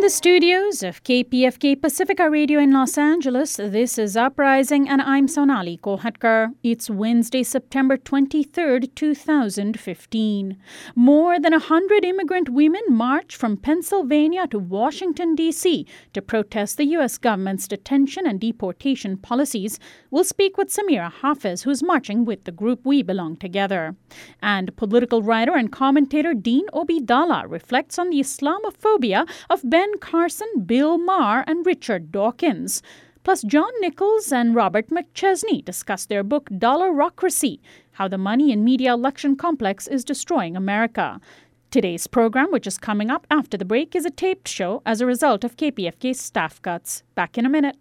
the studios of KPFK Pacifica Radio in Los Angeles, this is Uprising, and I'm Sonali Kolhatkar. It's Wednesday, September 23rd, 2015. More than 100 immigrant women marched from Pennsylvania to Washington, D.C. to protest the U.S. government's detention and deportation policies. We'll speak with Samira Hafez, who's marching with the group We Belong Together. And political writer and commentator Dean Obeidallah reflects on the Islamophobia of Ben Carson, Bill Maher, and Richard Dawkins. Plus, John Nichols and Robert McChesney discuss their book Dollarocracy, How the Money and Media Election Complex is Destroying America. Today's program, which is coming up after the break, is a taped show as a result of KPFK's staff cuts. Back in a minute.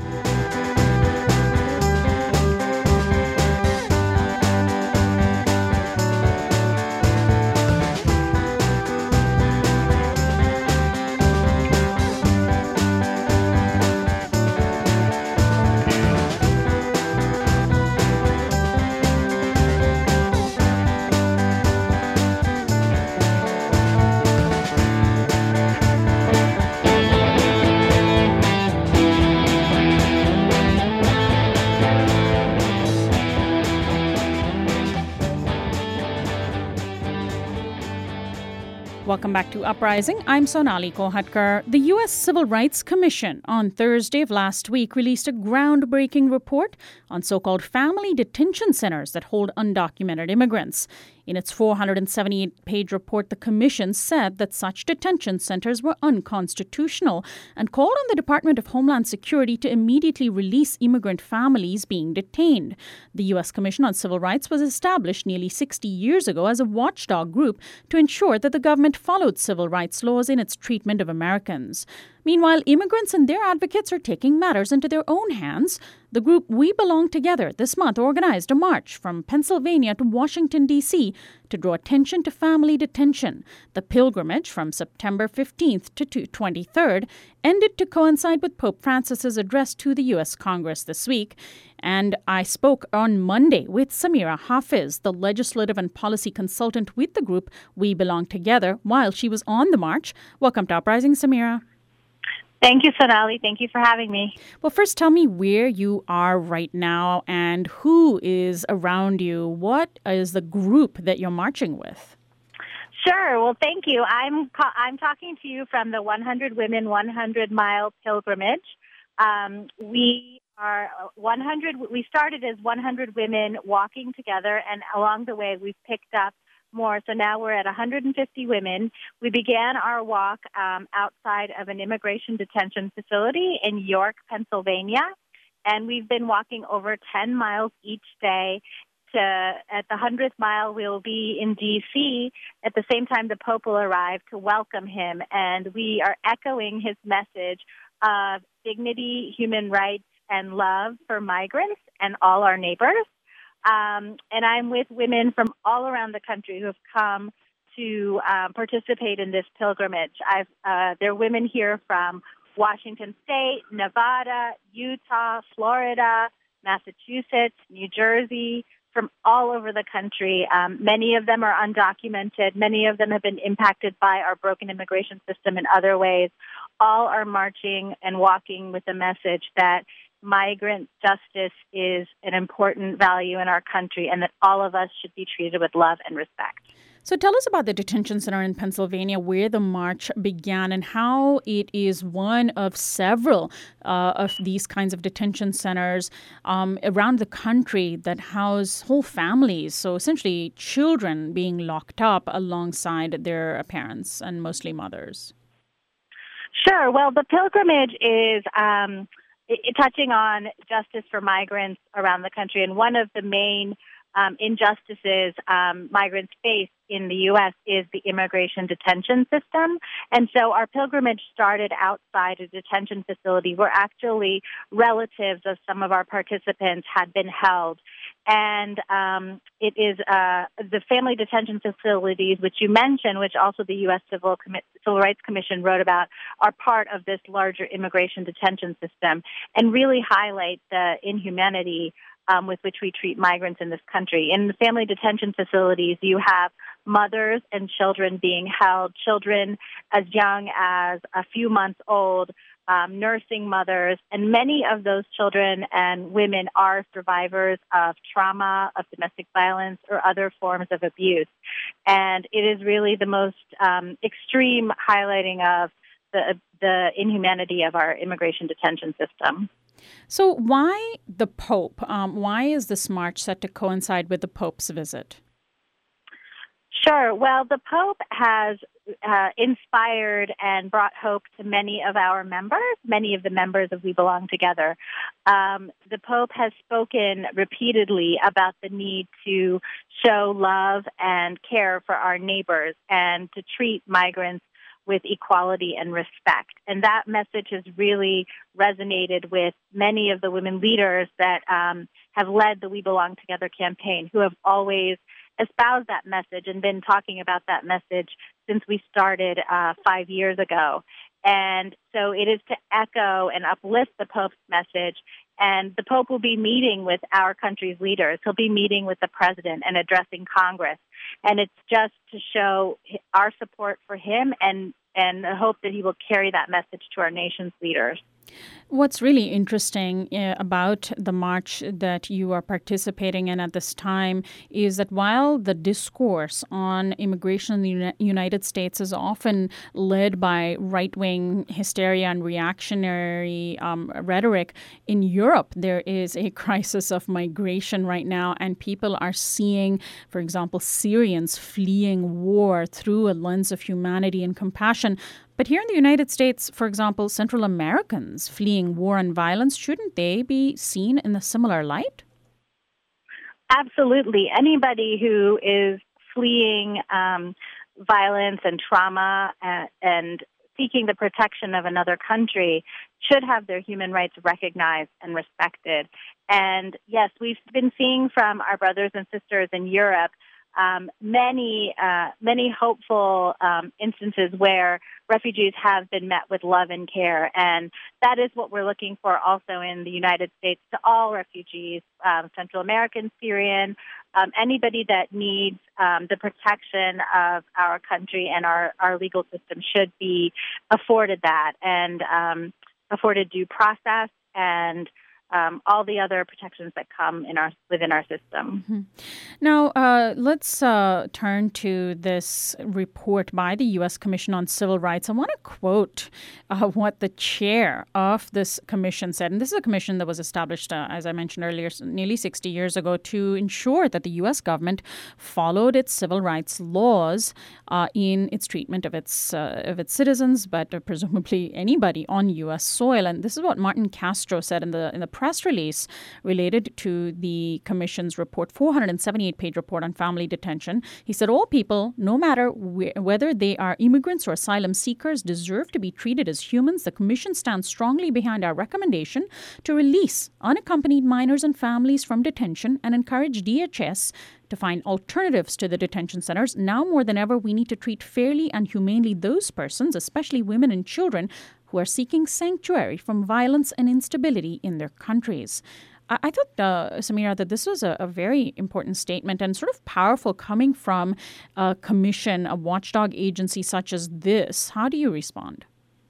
Welcome back to Uprising. I'm Sonali Kolhatkar. The U.S. Civil Rights Commission on Thursday of last week released a groundbreaking report on so-called family detention centers that hold undocumented immigrants. In its 478-page report, the commission said that such detention centers were unconstitutional and called on the Department of Homeland Security to immediately release immigrant families being detained. The U.S. Commission on Civil Rights was established nearly 60 years ago as a watchdog group to ensure that the government followed civil rights laws in its treatment of Americans. Meanwhile, immigrants and their advocates are taking matters into their own hands. The group We Belong Together this month organized a march from Pennsylvania to Washington, D.C. to draw attention to family detention. The pilgrimage from September 15th to 23rd ended to coincide with Pope Francis's address to the U.S. Congress this week. And I spoke on Monday with Samira Hafez, the legislative and policy consultant with the group We Belong Together, while she was on the march. Welcome to Uprising, Samira. Thank you, Sonali. Thank you for having me. Well, first tell me where you are right now and who is around you. What is the group that you're marching with? Sure. Well, thank you. I'm talking to you from the 100 Women 100-mile pilgrimage. We are 100. We started as 100 women walking together, and along the way, we've picked up more. So now we're at 150 women. We began our walk outside of an immigration detention facility in York, Pennsylvania, and we've been walking over 10 miles each day. At the 100th mile, we'll be in D.C. At the same time, the Pope will arrive to welcome him, and we are echoing his message of dignity, human rights, and love for migrants and all our neighbors. And I'm with women from all around the country who have come to participate in this pilgrimage. There are women here from Washington State, Nevada, Utah, Florida, Massachusetts, New Jersey, from all over the country. Many of them are undocumented. Many of them have been impacted by our broken immigration system in other ways. All are marching and walking with the message that migrant justice is an important value in our country and that all of us should be treated with love and respect. So tell us about the detention center in Pennsylvania, where the march began and how it is one of several of these kinds of detention centers around the country that house whole families, so essentially children being locked up alongside their parents and mostly mothers. Sure. Well, the pilgrimage is touching on justice for migrants around the country. And one of the main injustices migrants face in the U.S. is the immigration detention system. And so our pilgrimage started outside a detention facility where actually relatives of some of our participants had been held. And it is the family detention facilities, which you mentioned, which also the U.S. Civil Rights Commission wrote about, are part of this larger immigration detention system and really highlight the inhumanity with which we treat migrants in this country. In the family detention facilities, you have mothers and children being held, children as young as a few months old, nursing mothers, and many of those children and women are survivors of trauma, of domestic violence, or other forms of abuse. And it is really the most extreme highlighting of the inhumanity of our immigration detention system. So why the Pope? Why is this march set to coincide with the Pope's visit? Sure. Well, the Pope has inspired and brought hope to many of our members, many of the members of We Belong Together. The Pope has spoken repeatedly about the need to show love and care for our neighbors and to treat migrants with equality and respect. And that message has really resonated with many of the women leaders that have led the We Belong Together campaign, who have always espoused that message and been talking about that message since we started 5 years ago. And so it is to echo and uplift the Pope's message. And the Pope will be meeting with our country's leaders. He'll be meeting with the president and addressing Congress. And it's just to show our support for him and the hope that he will carry that message to our nation's leaders. What's really interesting about the march that you are participating in at this time is that while the discourse on immigration in the United States is often led by right-wing hysteria and reactionary rhetoric, in Europe there is a crisis of migration right now, and people are seeing, for example, Syrians fleeing war through a lens of humanity and compassion. But here in the United States, for example, Central Americans fleeing war and violence, shouldn't they be seen in a similar light? Absolutely. Anybody who is fleeing violence and trauma and seeking the protection of another country should have their human rights recognized and respected. And yes, we've been seeing from our brothers and sisters in Europe many hopeful instances where refugees have been met with love and care. And that is what we're looking for also in the United States to all refugees, Central American, Syrian, anybody that needs the protection of our country and our legal system should be afforded that and afforded due process and all the other protections that come within our system. Mm-hmm. Now, let's turn to this report by the U.S. Commission on Civil Rights. I want to quote what the chair of this commission said. And this is a commission that was established, as I mentioned earlier, nearly 60 years ago to ensure that the U.S. government followed its civil rights laws in its treatment of its citizens, but presumably anybody on U.S. soil. And this is what Martin Castro said in the press release related to the Commission's report, 478-page report on family detention. He said all people, no matter whether they are immigrants or asylum seekers, deserve to be treated as humans. The Commission stands strongly behind our recommendation to release unaccompanied minors and families from detention and encourage DHS to find alternatives to the detention centers. Now more than ever, we need to treat fairly and humanely those persons, especially women and children, who are seeking sanctuary from violence and instability in their countries. I thought, Samira, that this was a very important statement and sort of powerful coming from a commission, a watchdog agency such as this. How do you respond?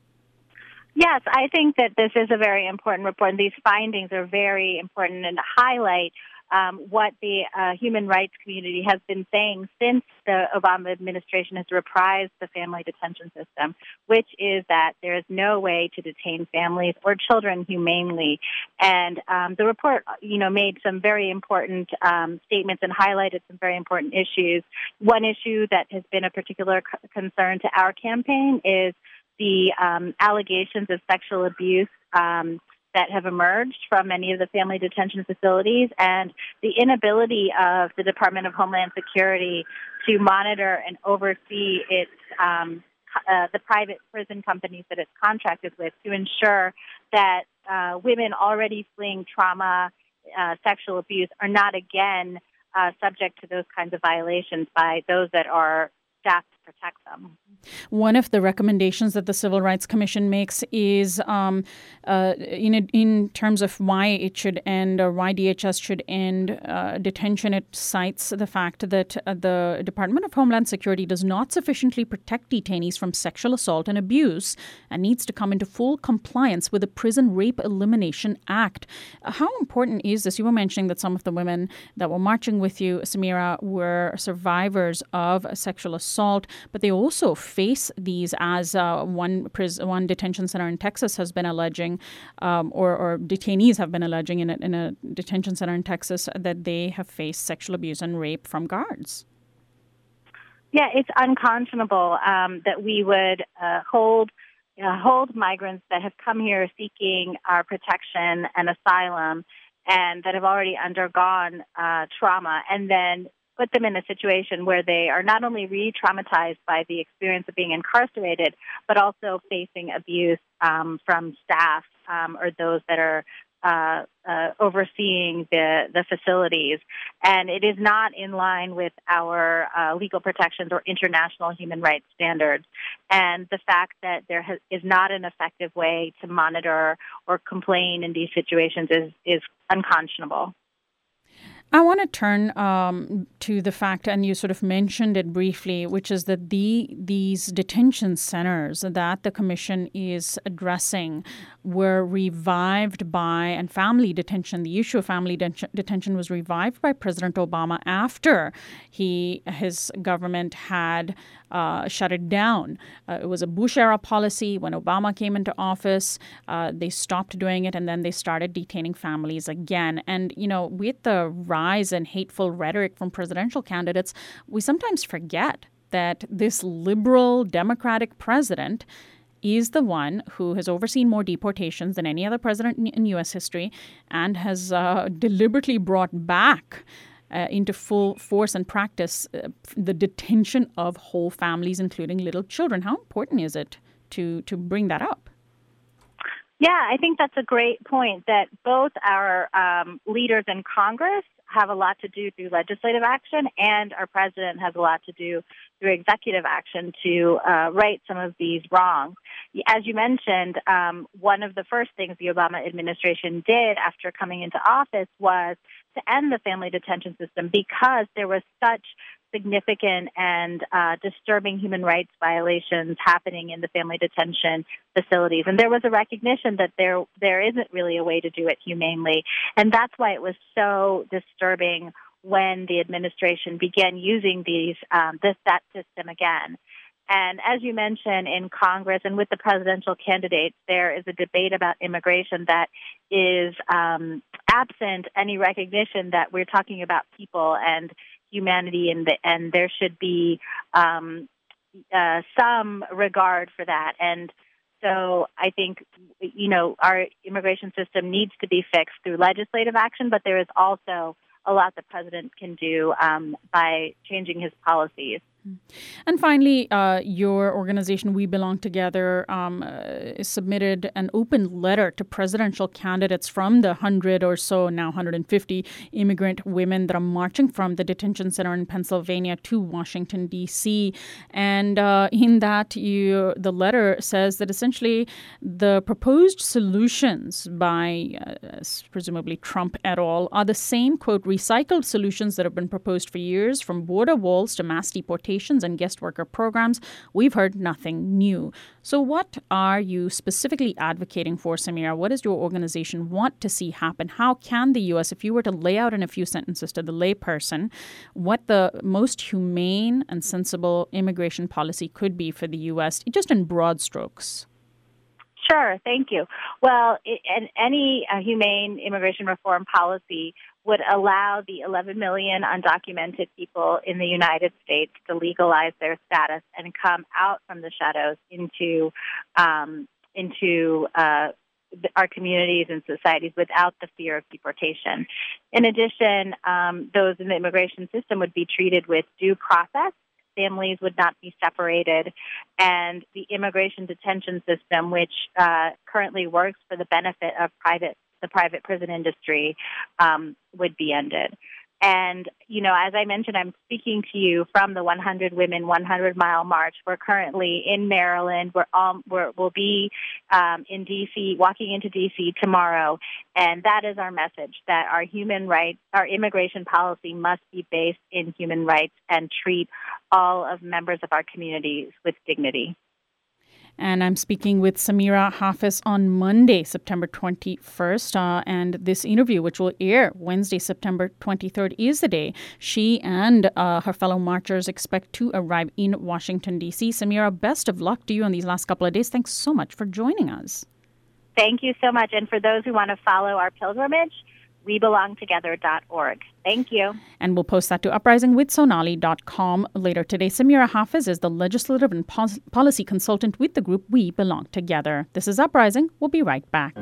Yes, I think that this is a very important report. These findings are very important and highlight what the human rights community has been saying since the Obama administration has reprised the family detention system, which is that there is no way to detain families or children humanely. And the report, made some very important statements and highlighted some very important issues. One issue that has been a particular concern to our campaign is the allegations of sexual abuse that have emerged from many of the family detention facilities and the inability of the Department of Homeland Security to monitor and oversee its the private prison companies that it's contracted with to ensure that women already fleeing trauma, sexual abuse are not again subject to those kinds of violations by those that are staffed to protect them. One of the recommendations that the Civil Rights Commission makes is in terms of why it should end or why DHS should end detention. It cites the fact that the Department of Homeland Security does not sufficiently protect detainees from sexual assault and abuse and needs to come into full compliance with the Prison Rape Elimination Act. How important is this? You were mentioning that some of the women that were marching with you, Samira, were survivors of sexual assault, but they also face these, as one detention center in Texas has been alleging, or detainees have been alleging in a detention center in Texas, that they have faced sexual abuse and rape from guards. Yeah, it's unconscionable that we would hold migrants that have come here seeking our protection and asylum and that have already undergone trauma, and then put them in a situation where they are not only re-traumatized by the experience of being incarcerated, but also facing abuse from staff or those that are overseeing the facilities. And it is not in line with our legal protections or international human rights standards. And the fact that there is not an effective way to monitor or complain in these situations is unconscionable. I want to turn to the fact, and you sort of mentioned it briefly, which is that these detention centers that the Commission is addressing were revived by, and family detention, the issue of family detention was revived by President Obama after his government had shut it down. It was a Bush-era policy. When Obama came into office, they stopped doing it, and then they started detaining families again. And, with the rise in hateful rhetoric from presidential candidates, we sometimes forget that this liberal Democratic president is the one who has overseen more deportations than any other president in U.S. history and has deliberately brought back into full force and practice the detention of whole families, including little children. How important is it to bring that up? Yeah, I think that's a great point, that both our leaders in Congress have a lot to do through legislative action, and our president has a lot to do through executive action to right some of these wrongs. As you mentioned, one of the first things the Obama administration did after coming into office was to end the family detention system, because there was such significant and disturbing human rights violations happening in the family detention facilities. And there was a recognition that there isn't really a way to do it humanely. And that's why it was so disturbing when the administration began using that system again. And as you mentioned, in Congress and with the presidential candidates, there is a debate about immigration that is absent any recognition that we're talking about people and humanity, and there should be some regard for that. And so I think, our immigration system needs to be fixed through legislative action, but there is also a lot the president can do by changing his policies. And finally, your organization, We Belong Together, submitted an open letter to presidential candidates from the 100 or so, now 150 immigrant women that are marching from the detention center in Pennsylvania to Washington, D.C. And in that, the letter says that essentially the proposed solutions by presumably Trump et al. Are the same, quote, recycled solutions that have been proposed for years, from border walls to mass deportations and guest worker programs. We've heard nothing new. So what are you specifically advocating for, Samira? What does your organization want to see happen? How can the U.S., if you were to lay out in a few sentences to the layperson, what the most humane and sensible immigration policy could be for the U.S., just in broad strokes? Sure, thank you. Well, any humane immigration reform policy would allow the 11 million undocumented people in the United States to legalize their status and come out from the shadows into our communities and societies without the fear of deportation. In addition, those in the immigration system would be treated with due process. Families would not be separated, and the immigration detention system, which currently works for the benefit of the private prison industry, would be ended. And, as I mentioned, I'm speaking to you from the 100 Women 100 Mile March. We're currently in Maryland. We'll be in D.C., walking into D.C. tomorrow. And that is our message, that our human rights, our immigration policy must be based in human rights and treat all of members of our communities with dignity. And I'm speaking with Samira Hafez on Monday, September 21st. And this interview, which will air Wednesday, September 23rd, is the day she and her fellow marchers expect to arrive in Washington, D.C. Samira, best of luck to you on these last couple of days. Thanks so much for joining us. Thank you so much. And for those who want to follow our pilgrimage, WeBelongTogether.org. Thank you. And we'll post that to uprisingwithsonali.com later today. Samira Hafez is the legislative and policy consultant with the group We Belong Together. This is Uprising. We'll be right back.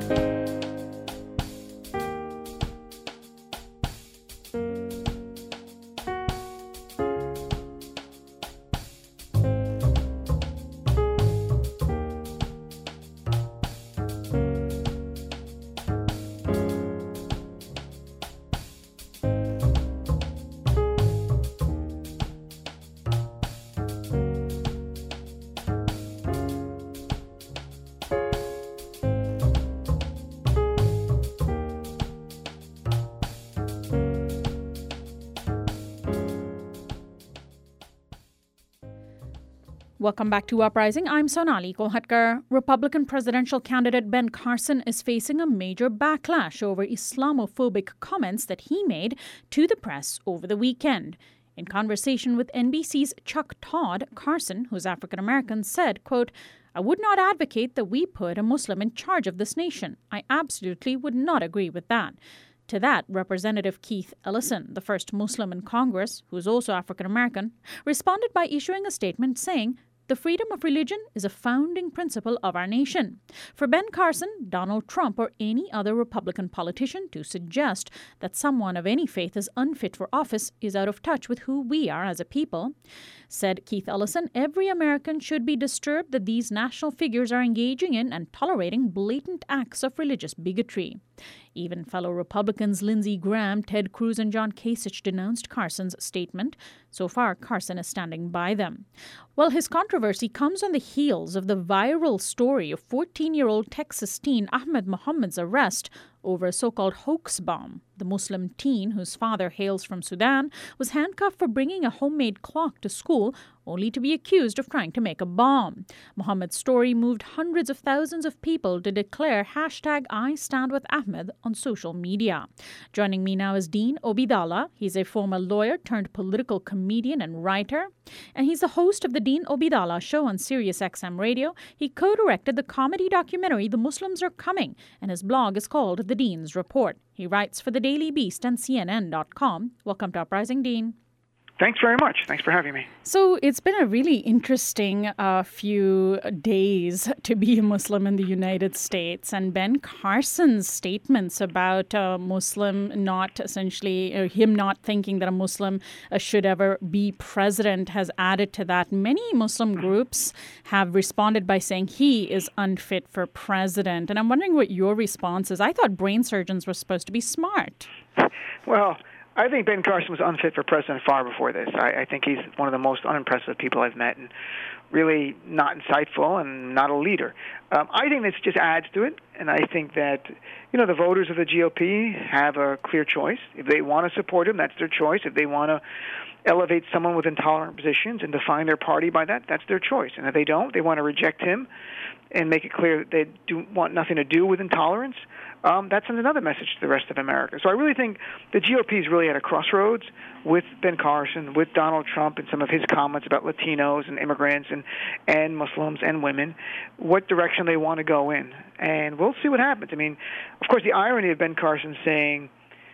Welcome back to Uprising. I'm Sonali Kolhatkar. Republican presidential candidate Ben Carson is facing a major backlash over Islamophobic comments that he made to the press over the weekend. In conversation with NBC's Chuck Todd, Carson, who's African American, said, quote, "I would not advocate that we put a Muslim in charge of this nation. I absolutely would not agree with that." To that, Representative Keith Ellison, the first Muslim in Congress, who is also African American, responded by issuing a statement saying, "The freedom of religion is a founding principle of our nation." For Ben Carson, Donald Trump, or any other Republican politician to suggest that someone of any faith is unfit for office is out of touch with who we are as a people. Said Keith Ellison, every American should be disturbed that these national figures are engaging in and tolerating blatant acts of religious bigotry. Even fellow Republicans Lindsey Graham, Ted Cruz, and John Kasich denounced Carson's statement. So far, Carson is standing by them. Well, his controversy comes on the heels of the viral story of 14-year-old Texas teen Ahmed Mohammed's arrest over a so-called hoax bomb. The Muslim teen, whose father hails from Sudan, was handcuffed for bringing a homemade clock to school, only to be accused of trying to make a bomb. Mohammed's story moved hundreds of thousands of people to declare #IStandWithAhmed on social media. Joining me now is Dean Obeidallah. He's a former lawyer turned political comedian and writer, and he's the host of the Dean Obeidallah Show on Sirius XM Radio. He co-directed the comedy documentary The Muslims Are Coming, and his blog is called The Dean's Report. He writes for the Daily Beast and CNN.com. Welcome to Uprising, Dean. Thanks very much. Thanks for having me. So it's been a really interesting few days to be a Muslim in the United States. And Ben Carson's statements about Muslim not essentially, him not thinking that a Muslim should ever be president has added to that. Many Muslim groups have responded by saying he is unfit for president. And I'm wondering what your response is. I thought brain surgeons were supposed to be smart. Well, I think Ben Carson was unfit for president far before this. I think he's one of the most unimpressive people I've met and really not insightful and not a leader. I think this just adds to it, and I think that, the voters of the GOP have a clear choice. If they want to support him, that's their choice. If they want to elevate someone with intolerant positions and define their party by that, that's their choice. And if they don't, they want to reject him and make it clear that they want nothing to do with intolerance. That's another message to the rest of America. So I really think the GOP is really at a crossroads with Ben Carson, with Donald Trump and some of his comments about Latinos and immigrants and Muslims and women, what direction they want to go in. And we'll see what happens. I mean, of course, the irony of Ben Carson saying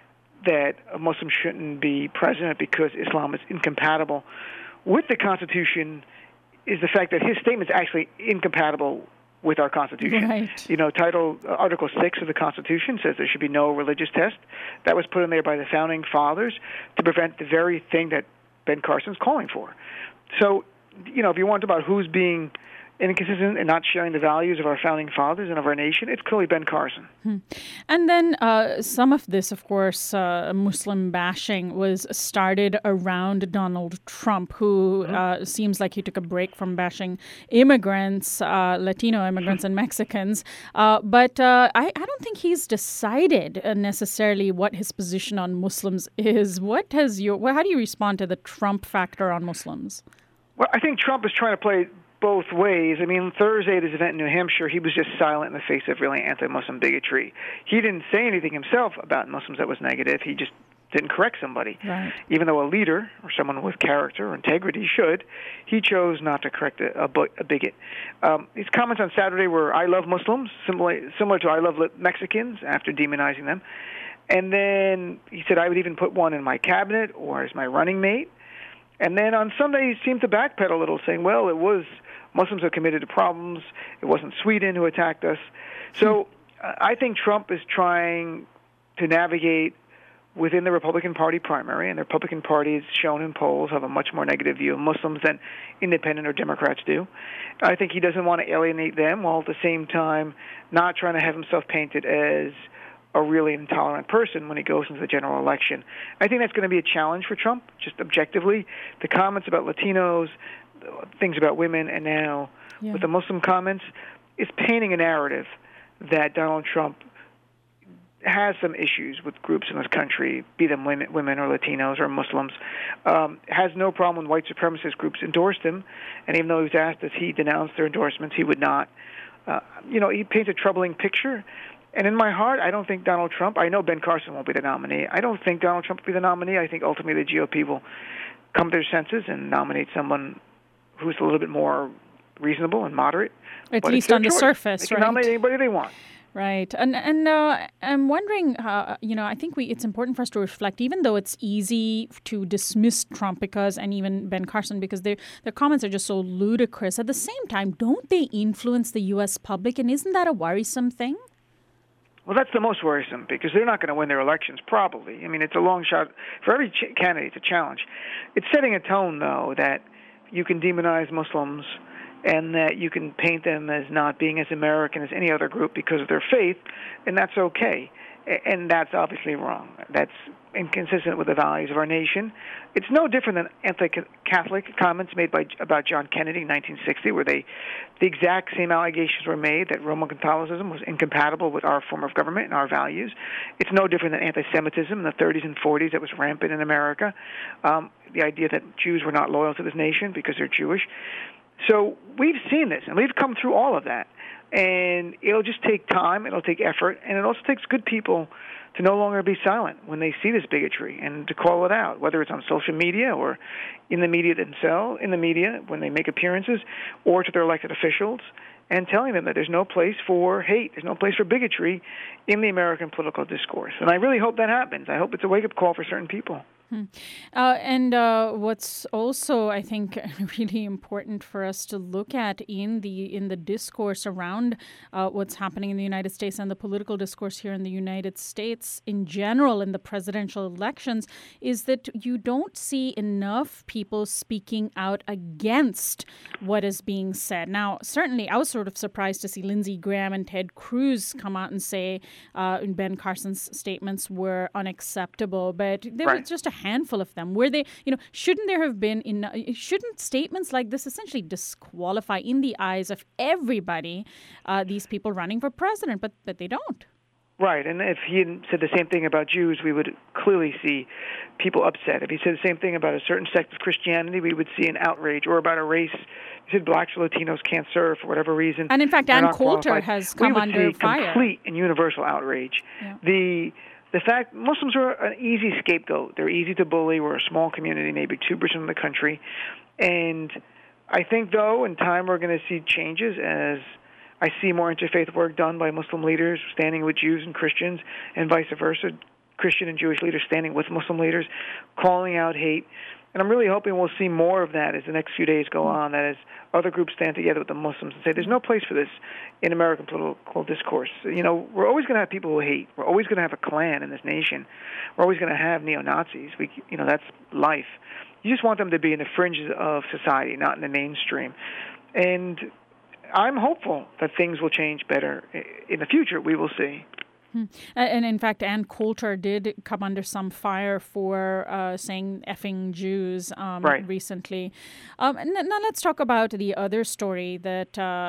that a Muslim shouldn't be president because Islam is incompatible with the Constitution is the fact that his statement is actually incompatible with our Constitution. Right. Article 6 of the Constitution says there should be no religious test. That was put in there by the Founding Fathers to prevent the very thing that Ben Carson's calling for. So, if you want about who's being, inconsistent and not sharing the values of our founding fathers and of our nation, it's clearly Ben Carson. And then some of this, of course, Muslim bashing was started around Donald Trump, who seems like he took a break from bashing immigrants, Latino immigrants and Mexicans. But I don't think he's decided necessarily what his position on Muslims is. How do you respond to the Trump factor on Muslims? Well, I think Trump is trying to play both ways. I mean, Thursday at his event in New Hampshire, he was just silent in the face of really anti-Muslim bigotry. He didn't say anything himself about Muslims that was negative. He just didn't correct somebody. Right. Even though a leader or someone with character or integrity should, he chose not to correct a bigot. His comments on Saturday were, "I love Muslims," similar to "I love Mexicans," after demonizing them. And then he said, "I would even put one in my cabinet or as my running mate." And then on Sunday, he seemed to backpedal a little, saying, well, it was Muslims who committed to problems. It wasn't Sweden who attacked us. So I think Trump is trying to navigate within the Republican Party primary, and the Republican Party, as shown in polls, have a much more negative view of Muslims than independent or Democrats do. I think he doesn't want to alienate them, while at the same time not trying to have himself painted as a really intolerant person when he goes into the general election. I think that's going to be a challenge for Trump, just objectively. The comments about Latinos, things about women, and now with the Muslim comments, is painting a narrative that Donald Trump has some issues with groups in this country, be them women or Latinos or Muslims, has no problem when white supremacist groups endorsed him, and even though he was asked if he denounced their endorsements, he would not. He paints a troubling picture. And in my heart, I don't think Donald Trump, I know Ben Carson won't be the nominee. I don't think Donald Trump will be the nominee. I think ultimately the GOP will come to their senses and nominate someone who's a little bit more reasonable and moderate. At least on the surface, right? They can nominate anybody they want. Right. And I'm wondering, I think it's important for us to reflect, even though it's easy to dismiss Trump and even Ben Carson, because their comments are just so ludicrous. At the same time, don't they influence the U.S. public? And isn't that a worrisome thing? Well, that's the most worrisome, because they're not going to win their elections, probably. I mean, it's a long shot. For every candidate, it's a challenge. It's setting a tone, though, that you can demonize Muslims and that you can paint them as not being as American as any other group because of their faith, and that's okay. And that's obviously wrong. That's inconsistent with the values of our nation. It's no different than anti-Catholic comments made about John Kennedy in 1960, where the exact same allegations were made that Roman Catholicism was incompatible with our form of government and our values. It's no different than anti-Semitism in the 30s and 40s that was rampant in America. The idea that Jews were not loyal to this nation because they're Jewish. So we've seen this, and we've come through all of that. And it'll just take time, it'll take effort, and it also takes good people to no longer be silent when they see this bigotry and to call it out, whether it's on social media or in the media themselves, when they make appearances, or to their elected officials, and telling them that there's no place for hate, there's no place for bigotry in the American political discourse. And I really hope that happens. I hope it's a wake-up call for certain people. And what's also, I think, really important for us to look at in the discourse around what's happening in the United States and the political discourse here in the United States in general in the presidential elections is that you don't see enough people speaking out against what is being said. Now, certainly, I was sort of surprised to see Lindsey Graham and Ted Cruz come out and say Ben Carson's statements were unacceptable, but there was just a handful of them. Were they, shouldn't there have been, shouldn't statements like this essentially disqualify in the eyes of everybody these people running for president, but they don't? Right, and if he had said the same thing about Jews, we would clearly see people upset. If he said the same thing about a certain sect of Christianity, we would see an outrage, or about a race. He said blacks or Latinos can't serve for whatever reason. And in fact, Ann Coulter has come under fire. We would see complete and universal outrage. Yeah. The fact Muslims are an easy scapegoat. They're easy to bully. We're a small community, maybe 2% of the country. And I think, though, in time we're going to see changes as I see more interfaith work done by Muslim leaders standing with Jews and Christians, and vice versa, Christian and Jewish leaders standing with Muslim leaders, calling out hate. And I'm really hoping we'll see more of that as the next few days go on, that as other groups stand together with the Muslims and say there's no place for this in American political discourse. We're always going to have people who hate. We're always going to have a Klan in this nation. We're always going to have neo-Nazis. That's life. You just want them to be in the fringes of society, not in the mainstream. And I'm hopeful that things will change better in the future. We will see. And in fact, Ann Coulter did come under some fire for saying effing Jews recently. And now let's talk about the other story that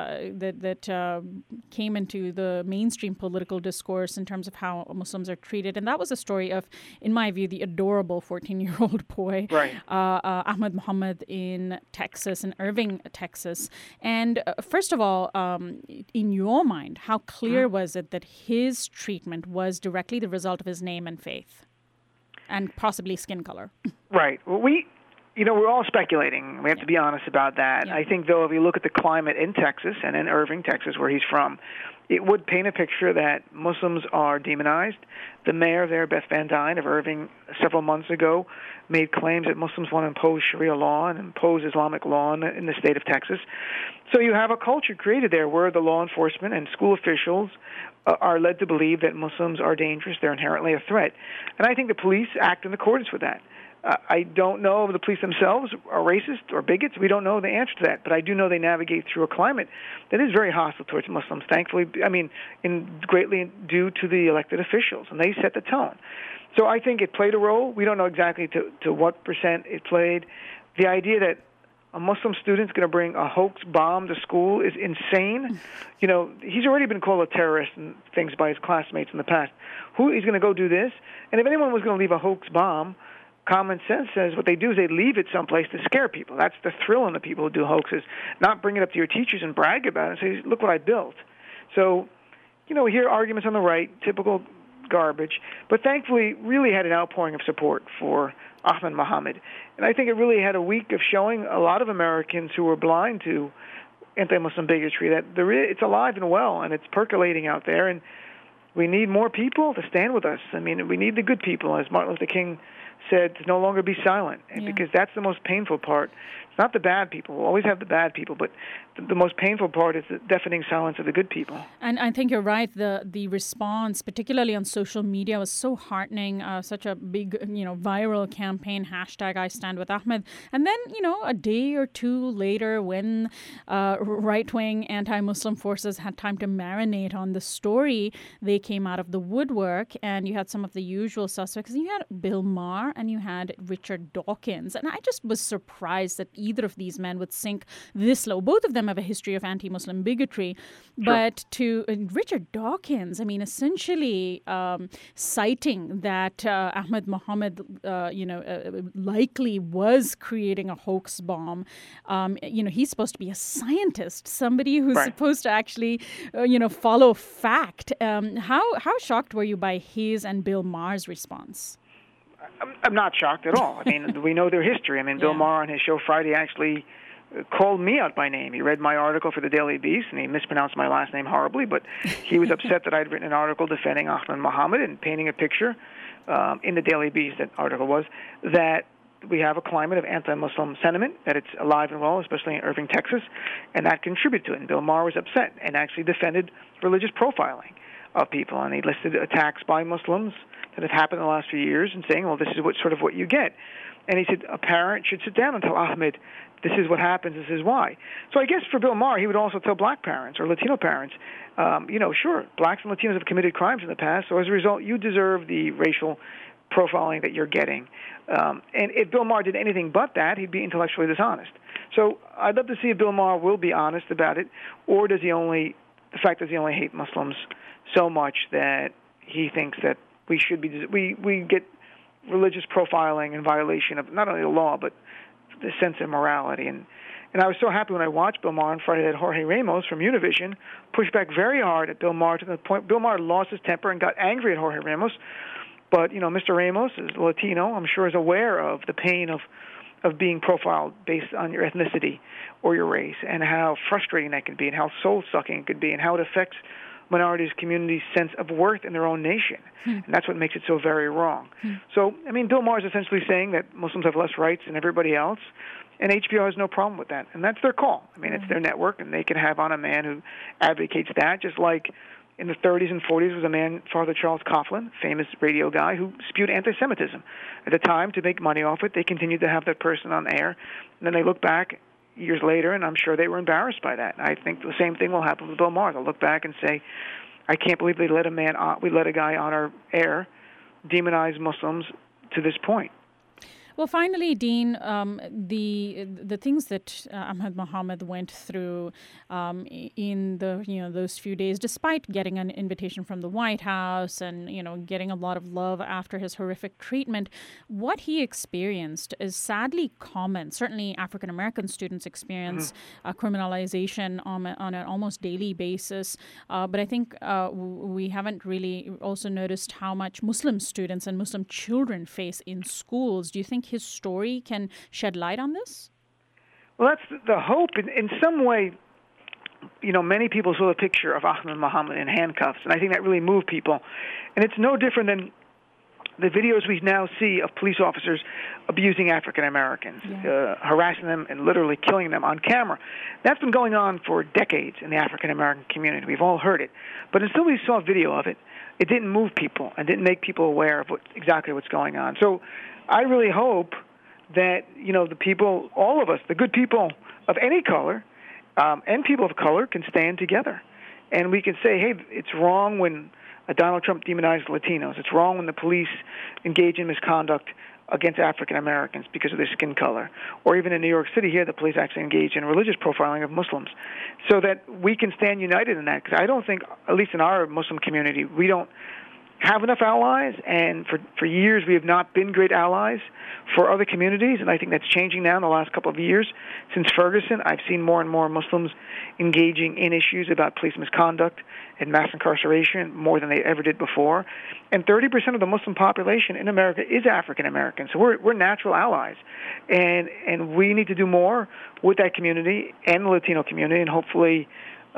came into the mainstream political discourse in terms of how Muslims are treated. And that was a story of, in my view, the adorable 14-year-old boy, Ahmed Mohammed in Texas, in Irving, Texas. And first of all, in your mind, how clear was it that his treatment was directly the result of his name and faith, and possibly skin color? Right. Well, we're all speculating. We have to be honest about that. I think, though, if you look at the climate in Texas and in Irving, Texas, where he's from, it would paint a picture that Muslims are demonized. The mayor there, Beth Van Dyne of Irving, several months ago, made claims that Muslims want to impose Sharia law and impose Islamic law in the state of Texas. So you have a culture created there where the law enforcement and school officials are led to believe that Muslims are dangerous, they're inherently a threat. And I think the police act in accordance with that. I don't know if the police themselves are racist or bigots. We don't know the answer to that. But I do know they navigate through a climate that is very hostile towards Muslims, thankfully, greatly due to the elected officials, and they set the tone. So I think it played a role. We don't know exactly to what percent it played. The idea that a Muslim student's going to bring a hoax bomb to school is insane. He's already been called a terrorist and things by his classmates in the past. He's going to go do this? And if anyone was going to leave a hoax bomb, common sense says what they do is they leave it someplace to scare people. That's the thrill in the people who do hoaxes, not bring it up to your teachers and brag about it and say, look what I built. So, we hear arguments on the right, typical garbage, but thankfully really had an outpouring of support for Ahmed Mohammed. And I think it really had a week of showing a lot of Americans who were blind to anti-Muslim bigotry that it's alive and well, and it's percolating out there, and we need more people to stand with us. We need the good people, as Martin Luther King said, to no longer be silent, because that's the most painful part. It's not the bad people. We'll always have the bad people, but the most painful part is the deafening silence of the good people. And I think you're right. The response, particularly on social media, was so heartening. Such a big, viral campaign, #IStandWithAhmed. And then, a day or two later, when right-wing anti-Muslim forces had time to marinate on the story, they came out of the woodwork, and you had some of the usual suspects. You had Bill Maher and you had Richard Dawkins. And I just was surprised that either of these men would sink this low. Both of them have a history of anti-Muslim bigotry. Sure. But to Richard Dawkins, essentially citing that Ahmed Mohammed, likely was creating a hoax bomb. He's supposed to be a scientist, somebody who's supposed to actually, follow fact. How shocked were you by his and Bill Maher's response? I'm not shocked at all. We know their history. Bill Maher on his show Friday actually called me out by name. He read my article for the Daily Beast, and he mispronounced my last name horribly, but he was upset that I'd written an article defending Ahmed Mohammed and painting a picture in the Daily Beast, that article was, that we have a climate of anti-Muslim sentiment, that it's alive and well, especially in Irving, Texas, and that contributed to it. And Bill Maher was upset and actually defended religious profiling of people, and he listed attacks by Muslims that have happened in the last few years and saying, well, this is what you get. And he said a parent should sit down and tell Ahmed, this is what happens, this is why. So I guess for Bill Maher, he would also tell black parents or Latino parents, sure, blacks and Latinos have committed crimes in the past, so as a result, you deserve the racial profiling that you're getting. And if Bill Maher did anything but that, he'd be intellectually dishonest. So I'd love to see if Bill Maher will be honest about it, or does he only hate Muslims so much that he thinks that we should be, we get religious profiling in violation of not only the law, but the sense of morality. And I was so happy when I watched Bill Maher on Friday that Jorge Ramos from Univision pushed back very hard at Bill Maher to the point Bill Maher lost his temper and got angry at Jorge Ramos. But, Mr. Ramos is Latino, I'm sure is aware of the pain of being profiled based on your ethnicity or your race, and how frustrating that can be, and how soul-sucking it could be, and how it affects minorities' communities' sense of worth in their own nation. And that's what makes it so very wrong. So, Bill Maher is essentially saying that Muslims have less rights than everybody else, and HBO has no problem with that. And that's their call. It's their network, and they can have on a man who advocates that, just like in the 30s and 40s was a man, Father Charles Coughlin, famous radio guy, who spewed anti-Semitism. At the time, to make money off it, they continued to have that person on air, and then they look back years later, and I'm sure they were embarrassed by that. I think the same thing will happen with Bill Maher. They'll look back and say, I can't believe we let a guy on our air demonize Muslims to this point. Well, finally, Dean, the things that Ahmed Mohammed went through in the those few days, despite getting an invitation from the White House and getting a lot of love after his horrific treatment, what he experienced is sadly common. Certainly, African American students experience criminalization on an almost daily basis. But I think we haven't really also noticed how much Muslim students and Muslim children face in schools. Do you think his story can shed light on this? Well, that's the hope. In some way, many people saw the picture of Ahmed Mohammed in handcuffs, and I think that really moved people. And it's no different than the videos we now see of police officers abusing African Americans, harassing them and literally killing them on camera. That's been going on for decades in the African American community. We've all heard it. But until we saw video of it, it didn't move people and didn't make people aware of exactly what's going on. So I really hope that, the people, all of us, the good people of any color and people of color can stand together. And we can say, hey, it's wrong when Donald Trump demonized Latinos. It's wrong when the police engage in misconduct against African Americans because of their skin color. Or even in New York City here, the police actually engage in religious profiling of Muslims. So that we can stand united in that. Because I don't think, at least in our Muslim community, we don't have enough allies, and for years we have not been great allies for other communities, and I think that's changing now in the last couple of years. Since Ferguson, I've seen more and more Muslims engaging in issues about police misconduct and mass incarceration more than they ever did before. And 30% of the Muslim population in America is African American, so we're natural allies. And we need to do more with that community and the Latino community, and hopefully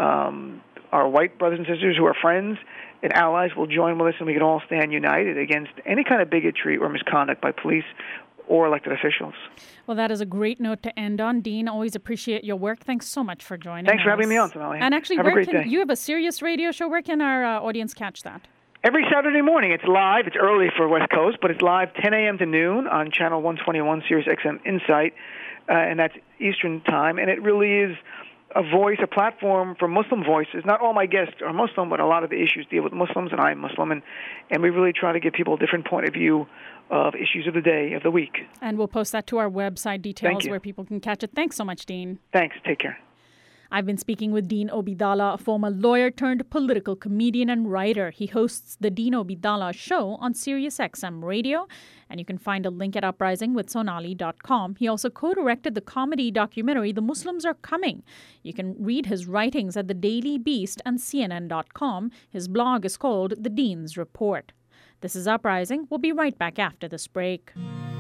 our white brothers and sisters who are friends and allies will join with us, and we can all stand united against any kind of bigotry or misconduct by police or elected officials. Well, that is a great note to end on. Dean, always appreciate your work. Thanks so much for joining us. Thanks for having me on, Sonali. And actually, you have a Sirius radio show. Where can our audience catch that? Every Saturday morning. It's live. It's early for West Coast, but it's live 10 a.m. to noon on Channel 121, Sirius XM Insight, and that's Eastern Time. And it really is a voice, a platform for Muslim voices. Not all my guests are Muslim, but a lot of the issues deal with Muslims, and I'm Muslim, and we really try to give people a different point of view of issues of the day, of the week. And we'll post that to our website details where people can catch it. Thanks so much, Dean. Thanks. Take care. I've been speaking with Dean Obeidallah, a former lawyer turned political comedian and writer. He hosts the Dean Obeidallah Show on Sirius XM Radio, and you can find a link at uprisingwithsonali.com. He also co-directed the comedy documentary The Muslims Are Coming. You can read his writings at The Daily Beast and CNN.com. His blog is called The Dean's Report. This is Uprising. We'll be right back after this break.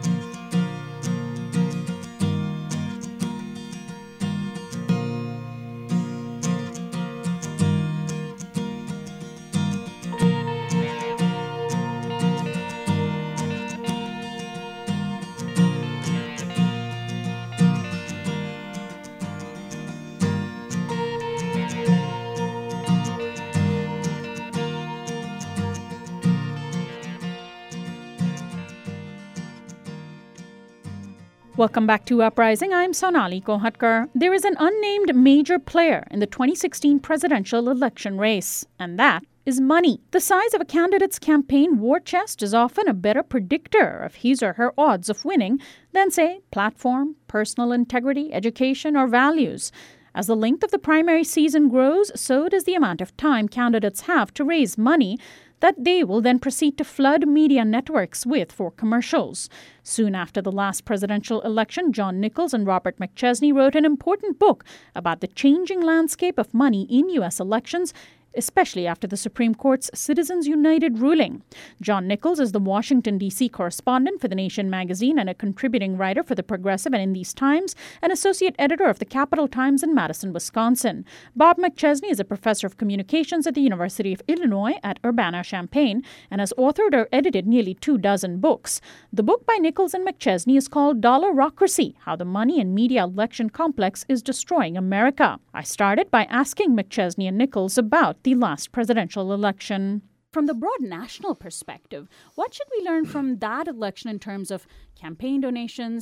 Welcome back to Uprising. I'm Sonali Kohatkar. There is an unnamed major player in the 2016 presidential election race, and that is money. The size of a candidate's campaign war chest is often a better predictor of his or her odds of winning than, say, platform, personal integrity, education, or values. As the length of the primary season grows, so does the amount of time candidates have to raise money that they will then proceed to flood media networks with for commercials. Soon after the last presidential election, John Nichols and Robert McChesney wrote an important book about the changing landscape of money in U.S. elections, especially after the Supreme Court's Citizens United ruling. John Nichols is the Washington, D.C. correspondent for The Nation magazine and a contributing writer for The Progressive and In These Times, and associate editor of The Capital Times in Madison, Wisconsin. Bob McChesney is a professor of communications at the University of Illinois at Urbana-Champaign and has authored or edited nearly 24 books. The book by Nichols and McChesney is called Dollarocracy: How the Money and Media Election Complex is Destroying America. I started by asking McChesney and Nichols about the last presidential election. From the broad national perspective, what should we learn from that election in terms of campaign donations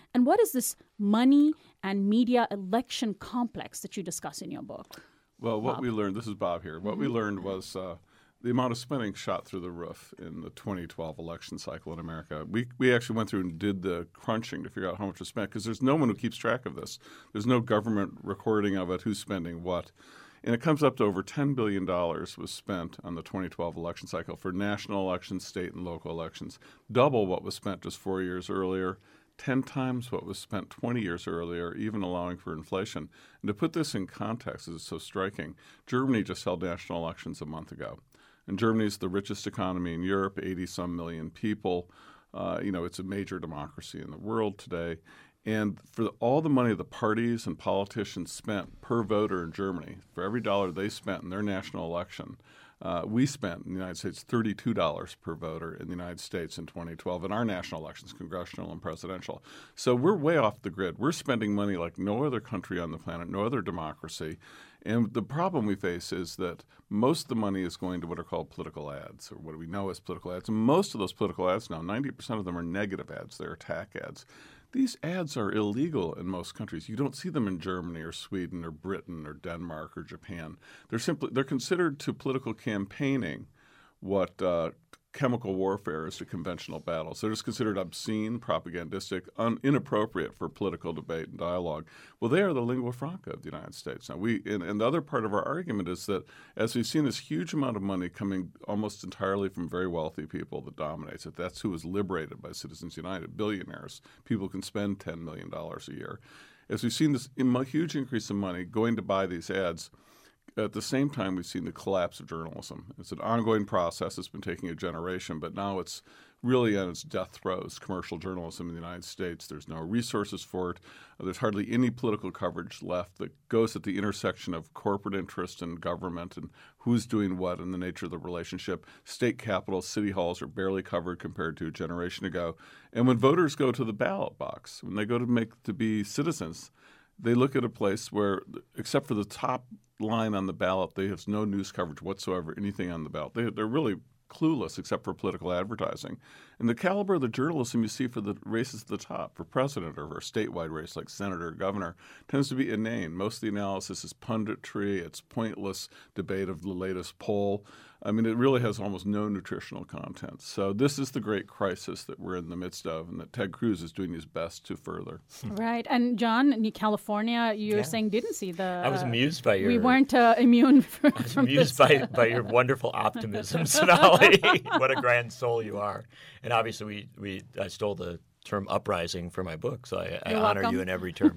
And what is this money and media election complex that you discuss in your book? Well, what we learned, this is Bob here, what we learned was the amount of spending shot through the roof in the 2012 election cycle in America. We actually went through and did the crunching to figure out how much was spent because there's no one who keeps track of this. There's no government recording of it, who's spending what. And it comes up to over $10 billion was spent on the 2012 election cycle for national elections, state and local elections, double what was spent just 4 years earlier, 10 times what was spent 20 years earlier, even allowing for inflation. And to put this in context, it's so striking, Germany just held national elections a month ago. And Germany is the richest economy in Europe, 80-some million people. It's a major democracy in the world today. And for all the money the parties and politicians spent per voter in Germany, for every dollar they spent in their national election, we spent in the United States $32 per voter in the United States in 2012 in our national elections, congressional and presidential. So we're way off the grid. We're spending money like no other country on the planet, no other democracy. And the problem we face is that most of the money is going to what are called political ads, or what we know as political ads. And most of those political ads now, 90% of them are negative ads. They're attack ads. These ads are illegal in most countries. You don't see them in Germany or Sweden or Britain or Denmark or Japan. They're considered to political campaigning what chemical warfare is to conventional battles. They're just considered obscene, propagandistic, inappropriate for political debate and dialogue. Well, they are the lingua franca of the United States. Now, and the other part of our argument is that as we've seen this huge amount of money coming almost entirely from very wealthy people that dominates it, that's who is liberated by Citizens United, billionaires. People can spend $10 million a year. As we've seen this huge increase in money going to buy these ads, at the same time, we've seen the collapse of journalism. It's an ongoing process. It's been taking a generation, but now it's really on its death throes, commercial journalism in the United States. There's no resources for it. There's hardly any political coverage left that goes at the intersection of corporate interest and government and who's doing what and the nature of the relationship. State capitals, city halls are barely covered compared to a generation ago. And when voters go to the ballot box, when they go to be citizens, they look at a place where, except for the top line on the ballot, they have no news coverage whatsoever, anything on the ballot. They're really clueless except for political advertising. And the caliber of the journalism you see for the races at the top, for president or for a statewide race like senator or governor, tends to be inane. Most of the analysis is punditry. It's pointless debate of the latest poll. I mean, it really has almost no nutritional content. So this is the great crisis that we're in the midst of and that Ted Cruz is doing his best to further. Right. And John, in California, you're saying didn't see the... I was amused by your... We weren't immune from I was amused by your wonderful optimism, Sonali. What a grand soul you are. And obviously I stole the term uprising for my book, so I honor you in every term.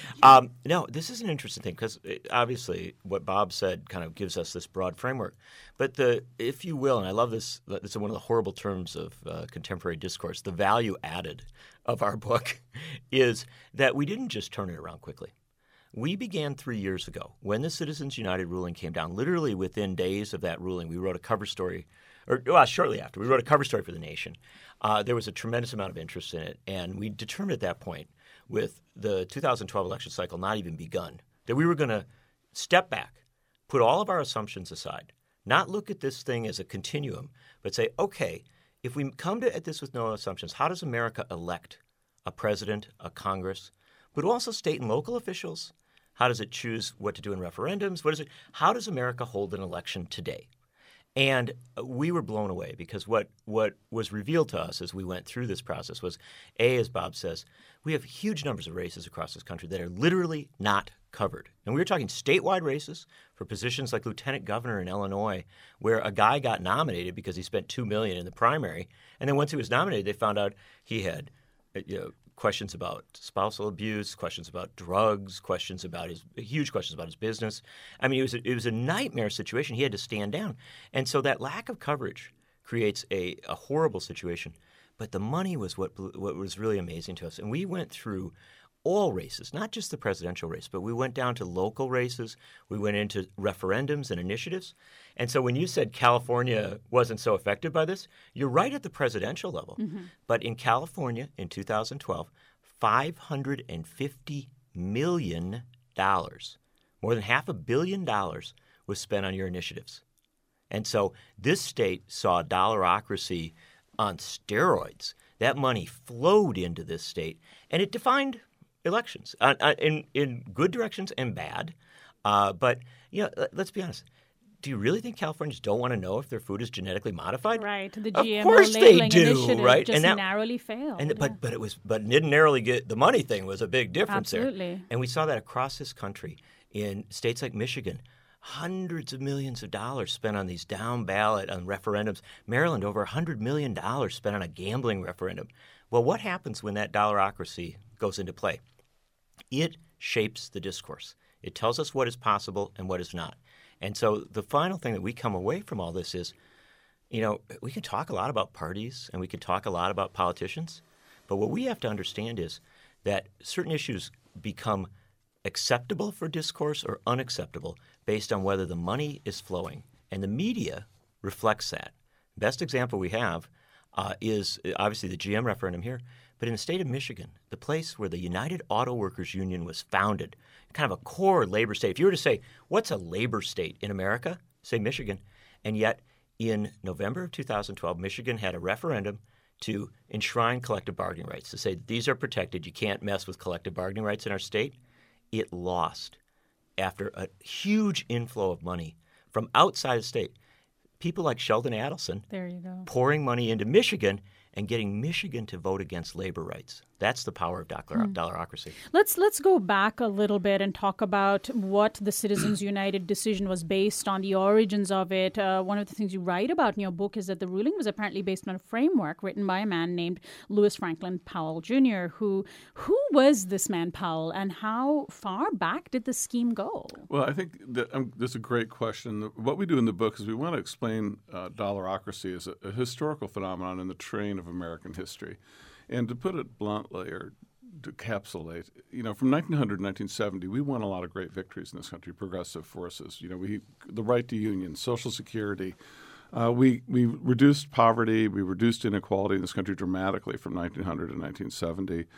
No, this is an interesting thing because obviously what Bob said kind of gives us this broad framework. But if you will, and I love this is one of the horrible terms of contemporary discourse, the value added of our book is that we didn't just turn it around quickly. We began 3 years ago when the Citizens United ruling came down. Literally within days of that ruling, we wrote a cover story, shortly after, we wrote a cover story for The Nation. There was a tremendous amount of interest in it, and we determined at that point, with the 2012 election cycle not even begun, that we were going to step back, put all of our assumptions aside, not look at this thing as a continuum, but say, okay, if we come at this with no assumptions, how does America elect a president, a Congress, but also state and local officials? How does it choose what to do in referendums? How does America hold an election today? And we were blown away because what was revealed to us as we went through this process was, as Bob says, we have huge numbers of races across this country that are literally not covered. And we were talking statewide races for positions like lieutenant governor in Illinois, where a guy got nominated because he spent $2 million in the primary, and then once he was nominated, they found out he had questions about spousal abuse, questions about drugs, huge questions about his business. I mean, it was a nightmare situation. He had to stand down. And so that lack of coverage creates a horrible situation. But the money was what was really amazing to us. And we went through all races, not just the presidential race, but we went down to local races. We went into referendums and initiatives. And so when you said California wasn't so affected by this, you're right at the presidential level. Mm-hmm. But in California in 2012, $550 million, more than $500 million was spent on your initiatives. And so this state saw dollarocracy on steroids. that money flowed into this state, and it defined elections in good directions and bad. But let's be honest. Do you really think Californians don't want to know if their food is genetically modified? Right. The of GMO course labeling they do, initiative right? just and that narrowly failed. But it didn't narrowly get the money thing was a big difference Absolutely. there. And we saw that across this country in states like Michigan. Hundreds of millions of dollars spent on these down ballot on referendums. Maryland, over $100 million spent on a gambling referendum. Well, what happens when that dollarocracy goes into play? It shapes the discourse. It tells us what is possible and what is not. And so the final thing that we come away from all this is, we can talk a lot about parties and we can talk a lot about politicians, but what we have to understand is that certain issues become acceptable for discourse or unacceptable based on whether the money is flowing. And the media reflects that. Best example we have is obviously the GM referendum here, but in the state of Michigan, the place where the United Auto Workers Union was founded, kind of a core labor state. If you were to say, what's a labor state in America? Say Michigan. And yet in November of 2012, Michigan had a referendum to enshrine collective bargaining rights, to say these are protected. You can't mess with collective bargaining rights in our state. It lost after a huge inflow of money from outside the state. People like Sheldon Adelson there you go. pouring money into Michigan and getting Michigan to vote against labor rights. That's the power of dollarocracy. Let's go back a little bit and talk about what the Citizens United decision was based on, the origins of it. One of the things you write about in your book is that the ruling was apparently based on a framework written by a man named Lewis Franklin Powell Jr. Who was this man Powell, and how far back did the scheme go? Well, I think that this is a great question. What we do in the book is we want to explain dollarocracy as a historical phenomenon in the train of American history. And to put it bluntly, or to encapsulate, from 1900 to 1970, we won a lot of great victories in this country, progressive forces. The right to union, Social Security. We reduced poverty. We reduced inequality in this country dramatically from 1900 to 1970.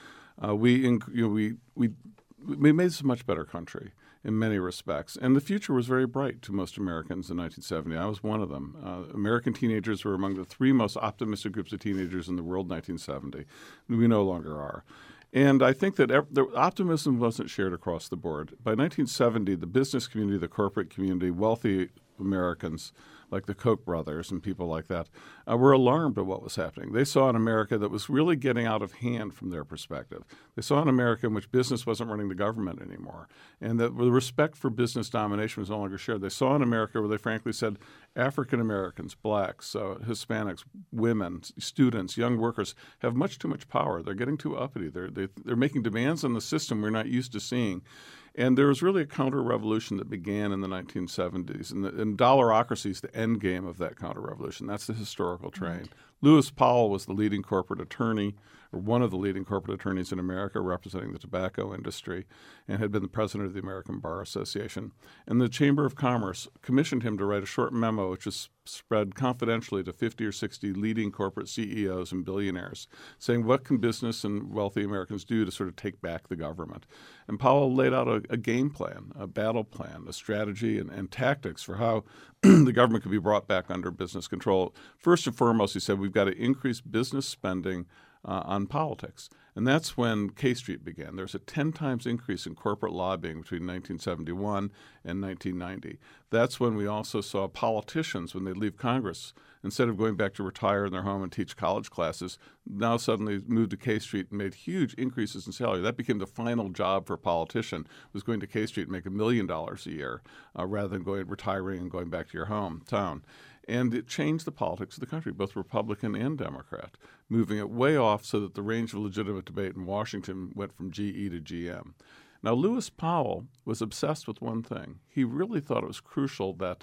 We made this a much better country in many respects. And the future was very bright to most Americans in 1970. I was one of them. American teenagers were among the three most optimistic groups of teenagers in the world in 1970. We no longer are. And I think that the optimism wasn't shared across the board. By 1970, the business community, the corporate community, wealthy Americans like the Koch brothers and people like that were alarmed at what was happening. They saw an America that was really getting out of hand from their perspective. They saw an America in which business wasn't running the government anymore, and that the respect for business domination was no longer shared. They saw an America where they frankly said African Americans, blacks, Hispanics, women, students, young workers have much too much power. They're getting too uppity. They're making demands on the system we're not used to seeing. And there was really a counter-revolution that began in the 1970s. And dollarocracy is the end game of that counter-revolution. That's the historical train. Right. Lewis Powell was the leading corporate attorney, or one of the leading corporate attorneys in America representing the tobacco industry, and had been the president of the American Bar Association. And the Chamber of Commerce commissioned him to write a short memo which was spread confidentially to 50 or 60 leading corporate CEOs and billionaires, saying what can business and wealthy Americans do to sort of take back the government. And Powell laid out a game plan, a battle plan, a strategy and tactics for how the government could be brought back under business control. First and foremost, he said we've got to increase business spending on politics. And that's when K Street began. There's a 10 times increase in corporate lobbying between 1971 and 1990. That's when we also saw politicians, when they leave Congress, instead of going back to retire in their home and teach college classes, now suddenly moved to K Street and made huge increases in salary. That became the final job for a politician, was going to K Street and make $1 million a year rather than retiring and going back to your hometown. And it changed the politics of the country, both Republican and Democrat, moving it way off so that the range of legitimate debate in Washington went from GE to GM. Now, Lewis Powell was obsessed with one thing. He really thought it was crucial that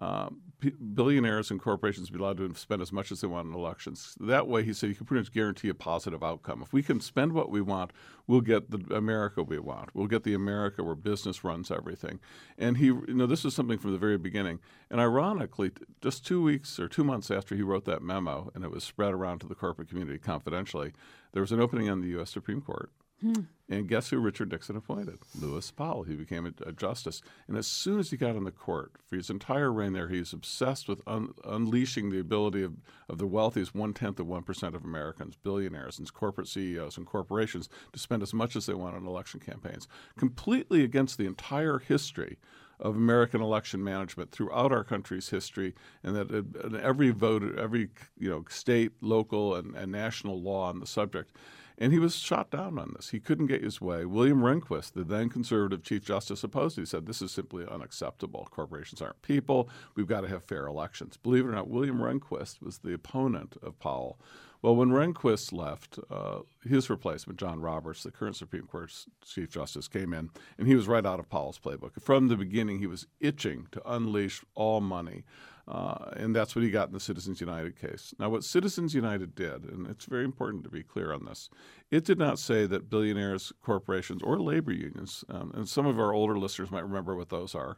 billionaires and corporations be allowed to spend as much as they want in elections. That way, he said, you can pretty much guarantee a positive outcome. If we can spend what we want, we'll get the America we want. We'll get the America where business runs everything. And this was something from the very beginning. And ironically, just 2 weeks or 2 months after he wrote that memo, and it was spread around to the corporate community confidentially, there was an opening on the U.S. Supreme Court. And guess who Richard Nixon appointed? Lewis Powell. He became a justice. And as soon as he got on the court, for his entire reign there, he was obsessed with unleashing the ability of the wealthiest 1/10 of 1% of Americans, billionaires and corporate CEOs and corporations, to spend as much as they want on election campaigns, completely against the entire history of American election management throughout our country's history, and that every vote, every state, local, and national law on the subject. And he was shot down on this. He couldn't get his way. William Rehnquist, the then conservative Chief Justice, opposed it. He said, this is simply unacceptable. Corporations aren't people. We've got to have fair elections. Believe it or not, William Rehnquist was the opponent of Powell. Well, when Rehnquist left, his replacement, John Roberts, the current Supreme Court Chief Justice, came in, and he was right out of Powell's playbook. From the beginning, he was itching to unleash all money. And that's what he got in the Citizens United case. Now, what Citizens United did, and it's very important to be clear on this, it did not say that billionaires, corporations, or labor unions, and some of our older listeners might remember what those are,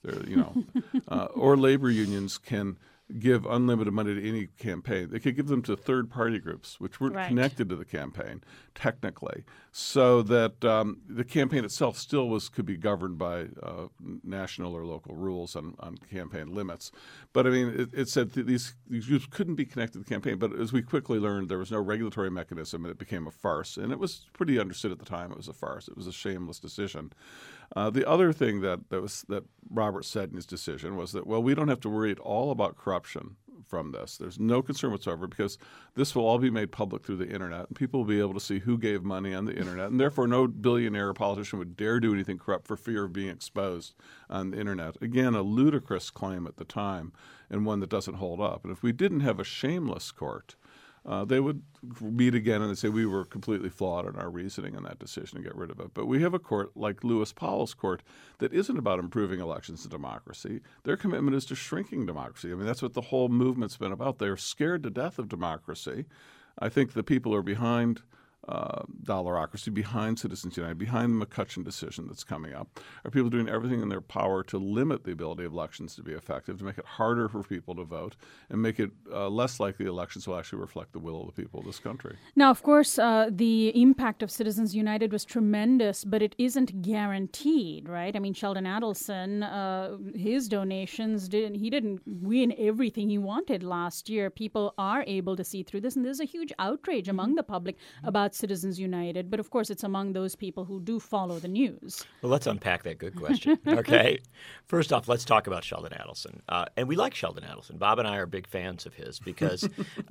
or labor unions can give unlimited money to any campaign. They could give them to third-party groups, which weren't connected to the campaign, technically, so that the campaign itself still could be governed by national or local rules on campaign limits. But, I mean, it said these groups couldn't be connected to the campaign. But as we quickly learned, there was no regulatory mechanism, and it became a farce. And it was pretty understood at the time it was a farce. It was a shameless decision. The other thing that Roberts said in his decision was that, well, we don't have to worry at all about corruption from this. There's no concern whatsoever because this will all be made public through the Internet, and people will be able to see who gave money on the Internet, and therefore no billionaire or politician would dare do anything corrupt for fear of being exposed on the Internet. Again, a ludicrous claim at the time and one that doesn't hold up. And if we didn't have a shameless court, they would meet again and they'd say we were completely flawed in our reasoning in that decision to get rid of it. But we have a court like Lewis Powell's court that isn't about improving elections and democracy. Their commitment is to shrinking democracy. I mean, that's what the whole movement's been about. They're scared to death of democracy. I think the people are behind dollarocracy, behind Citizens United, behind the McCutcheon decision that's coming up, are people doing everything in their power to limit the ability of elections to be effective, to make it harder for people to vote, and make it less likely elections will actually reflect the will of the people of this country. Now, of course, the impact of Citizens United was tremendous, but it isn't guaranteed, right? I mean, Sheldon Adelson, his donations, he didn't win everything he wanted last year. People are able to see through this, and there's a huge outrage among the public about Citizens United, but of course it's among those people who do follow the news. Well, let's unpack that good question. Okay. First off, let's talk about Sheldon Adelson. And we like Sheldon Adelson. Bob and I are big fans of his because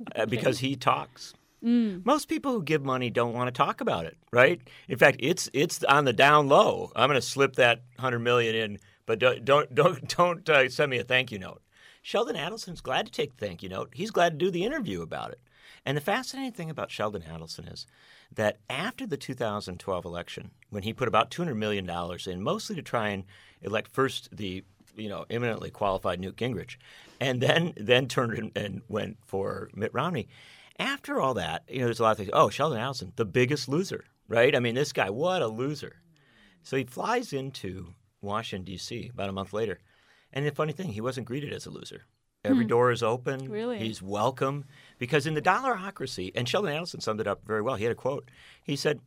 he talks. Most people who give money don't want to talk about it, right? In fact, it's on the down low. I'm going to slip that $100 million in, but don't send me a thank you note. Sheldon Adelson's glad to take the thank you note. He's glad to do the interview about it. And the fascinating thing about Sheldon Adelson is that after the 2012 election, when he put about $200 million in, mostly to try and elect first the eminently qualified Newt Gingrich, and then turned and went for Mitt Romney. After all that, there's a lot of things. Oh, Sheldon Adelson, the biggest loser, right? I mean, this guy, what a loser. So he flies into Washington, D.C. about a month later. And the funny thing, he wasn't greeted as a loser. Every door is open. Really? He's welcome. Because in the dollarocracy, and Sheldon Adelson summed it up very well. He had a quote. He said,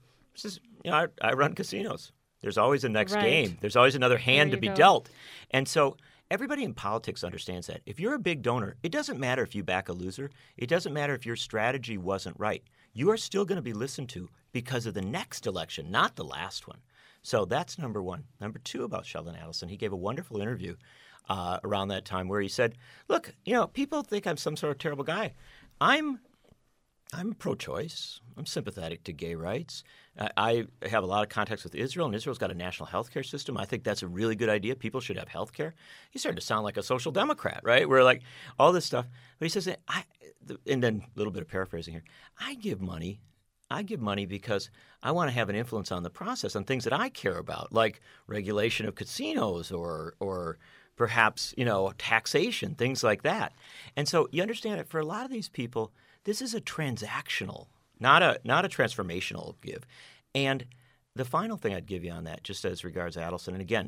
I run casinos. There's always a next game. There's always another hand to be dealt. And so everybody in politics understands that. If you're a big donor, it doesn't matter if you back a loser. It doesn't matter if your strategy wasn't right. You are still going to be listened to because of the next election, not the last one. So that's number one. Number two about Sheldon Adelson, he gave a wonderful interview around that time where he said, look, people think I'm some sort of terrible guy. I'm pro-choice. I'm sympathetic to gay rights. I have a lot of contacts with Israel, and Israel's got a national health care system. I think that's a really good idea. People should have health care. He started to sound like a social democrat, right? Where like all this stuff. But he says, and then a little bit of paraphrasing here, I give money because I want to have an influence on the process on things that I care about, like regulation of casinos or perhaps, taxation, things like that. And so you understand it, for a lot of these people, this is a transactional, not a transformational give. And the final thing I'd give you on that, just as regards Adelson, and again,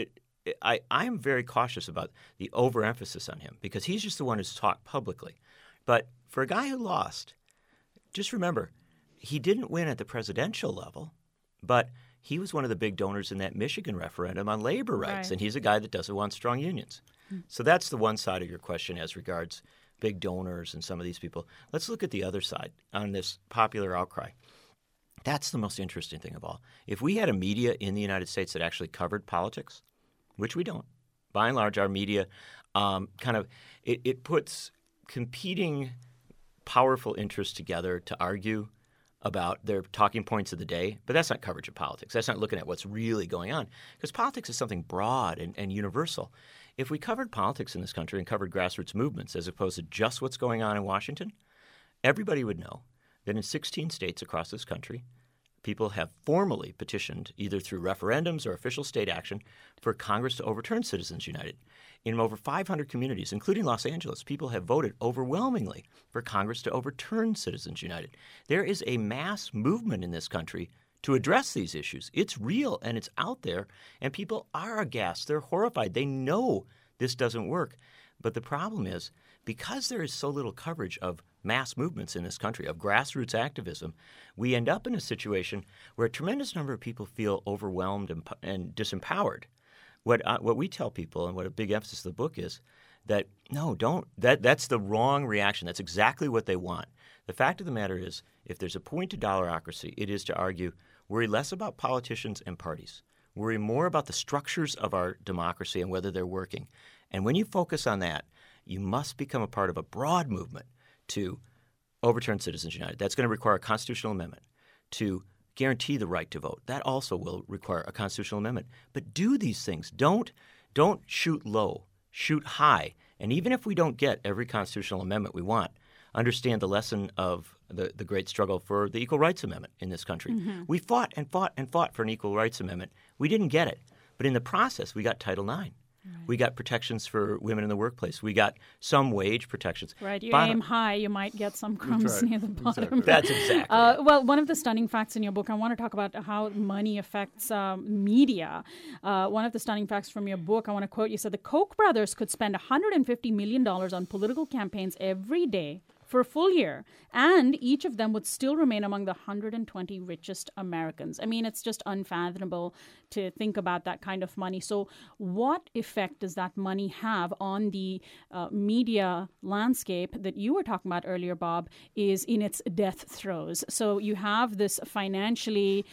I'm very cautious about the overemphasis on him because he's just the one who's talked publicly. But for a guy who lost, just remember, he didn't win at the presidential level. But he was one of the big donors in that Michigan referendum on labor rights, and he's a guy that doesn't want strong unions. So that's the one side of your question as regards big donors and some of these people. Let's look at the other side on this popular outcry. That's the most interesting thing of all. If we had a media in the United States that actually covered politics, which we don't, by and large, our media it puts competing powerful interests together to argue about their talking points of the day, but that's not coverage of politics. That's not looking at what's really going on, because politics is something broad and universal. If we covered politics in this country and covered grassroots movements as opposed to just what's going on in Washington, everybody would know that in 16 states across this country, people have formally petitioned, either through referendums or official state action, for Congress to overturn Citizens United. In over 500 communities, including Los Angeles, people have voted overwhelmingly for Congress to overturn Citizens United. There is a mass movement in this country to address these issues. It's real and it's out there, and people are aghast. They're horrified. They know this doesn't work. But the problem is, because there is so little coverage of mass movements in this country, of grassroots activism, we end up in a situation where a tremendous number of people feel overwhelmed and disempowered. What we tell people, and what a big emphasis of the book is, that no, don't. That's the wrong reaction. That's exactly what they want. The fact of the matter is, if there's a point to dollarocracy, it is to argue, worry less about politicians and parties. Worry more about the structures of our democracy and whether they're working. And when you focus on that, you must become a part of a broad movement to overturn Citizens United. That's going to require a constitutional amendment to guarantee the right to vote. That also will require a constitutional amendment. But do these things. Don't shoot low. Shoot high. And even if we don't get every constitutional amendment we want, understand the lesson of the great struggle for the Equal Rights Amendment in this country. Mm-hmm. We fought and fought and fought for an Equal Rights Amendment. We didn't get it. But in the process, we got Title IX. Right. We got protections for women in the workplace. We got some wage protections. Right. You aim high, you might get some crumbs near the bottom. Exactly. That's exactly Well, one of the stunning facts in your book, I want to talk about how money affects media. One of the stunning facts from your book, I want to quote, you said the Koch brothers could spend $150 million on political campaigns every day for a full year, and each of them would still remain among the 120 richest Americans. I mean, it's just unfathomable to think about that kind of money. So what effect does that money have on the media landscape that you were talking about earlier, Bob, is in its death throes? So you have this financially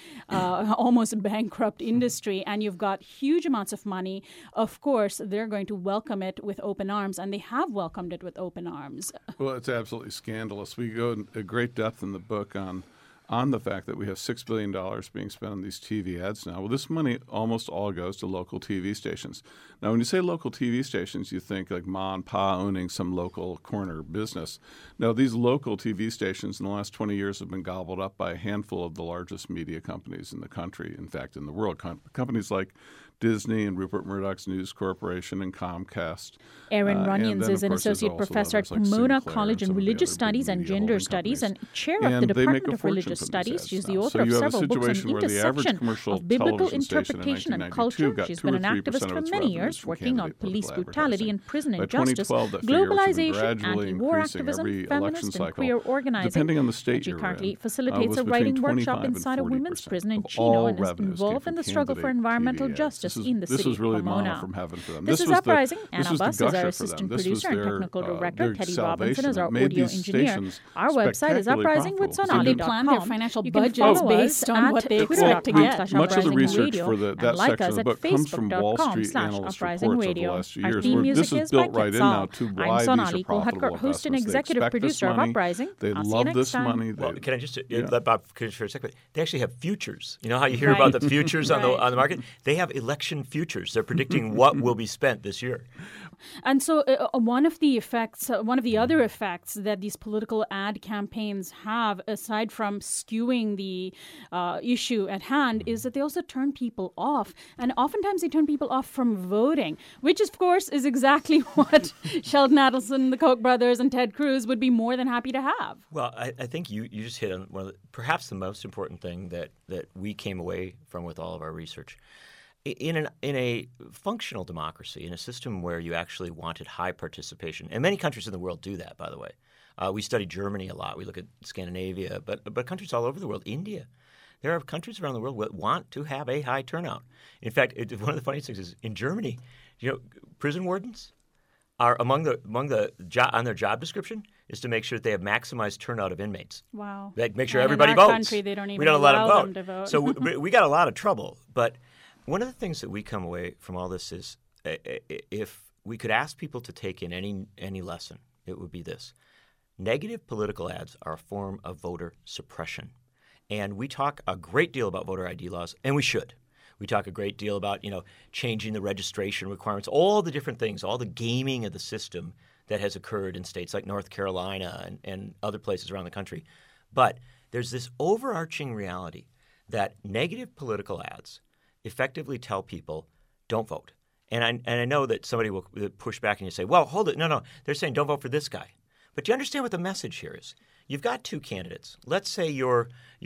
almost bankrupt industry, and you've got huge amounts of money. Of course, they're going to welcome it with open arms, and they have welcomed it with open arms. Well, it's absolutely scandalous. We go in great depth in the book on the fact that we have $6 billion being spent on these TV ads now. Well, this money almost all goes to local TV stations. Now, when you say local TV stations, you think like Ma and Pa owning some local corner business. No, these local TV stations in the last 20 years have been gobbled up by a handful of the largest media companies in the country, in fact, in the world. Companies like Disney and Rupert Murdoch's News Corporation and Comcast. Erin Runyons is an associate professor at Pomona College in Religious Studies and Gender Studies and chair of the Department of Religious Studies. She's the author of several books on the intersection of biblical interpretation and culture. She's been an activist for many years, working on police brutality and prison injustice, globalization, anti-war activism, feminist and queer organizing. She currently facilitates a writing workshop inside a women's prison in Chino and is involved in the struggle for environmental justice in the city of Pomona. From heaven for them. This is Uprising. Anna Buss is our assistant producer and technical director. Teddy Robinson is our audio engineer. Our website is uprisingwithsonali.com. They plan their financial budgets based on what they expect to get. Much of the research for that section of the book comes from Wall Street analyst reports over the last few years. This is built right in now to why these are profitable host and executive producer of Uprising. They love this money. Well, can I just let Bob finish for a second? They actually have futures. You know how you hear about the futures on the market? They have election futures. They're predicting what will be spent this year. And so one of the other effects that these political ad campaigns have, aside from skewing the issue at hand, is that they also turn people off. And oftentimes they turn people off from voting, which of course is exactly what Sheldon Adelson, the Koch brothers, and Ted Cruz would be more than happy to have. Well, I think you just hit on one of perhaps the most important thing that we came away from with all of our research. In a functional democracy, in a system where you actually wanted high participation, and many countries in the world do that, by the way. We study Germany a lot. We look at Scandinavia, but countries all over the world, India, There are countries around the world that want to have a high turnout. In fact, one of the funniest things is in Germany, prison wardens are on their job description is to make sure that they have maximized turnout of inmates. Wow. They make sure everybody votes. Country, they don't even we don't allow them to vote. So we got a lot of trouble. But one of the things that we come away from all this is if we could ask people to take in any lesson, it would be this. Negative political ads are a form of voter suppression. And we talk a great deal about voter ID laws, and we should. We talk a great deal about, changing the registration requirements, all the different things, all the gaming of the system that has occurred in states like North Carolina and other places around the country. But there's this overarching reality that negative political ads effectively tell people, don't vote. And I know that somebody will push back and you say, well, hold it. No. They're saying don't vote for this guy. But do you understand what the message here is? You've got two candidates. Let's say you're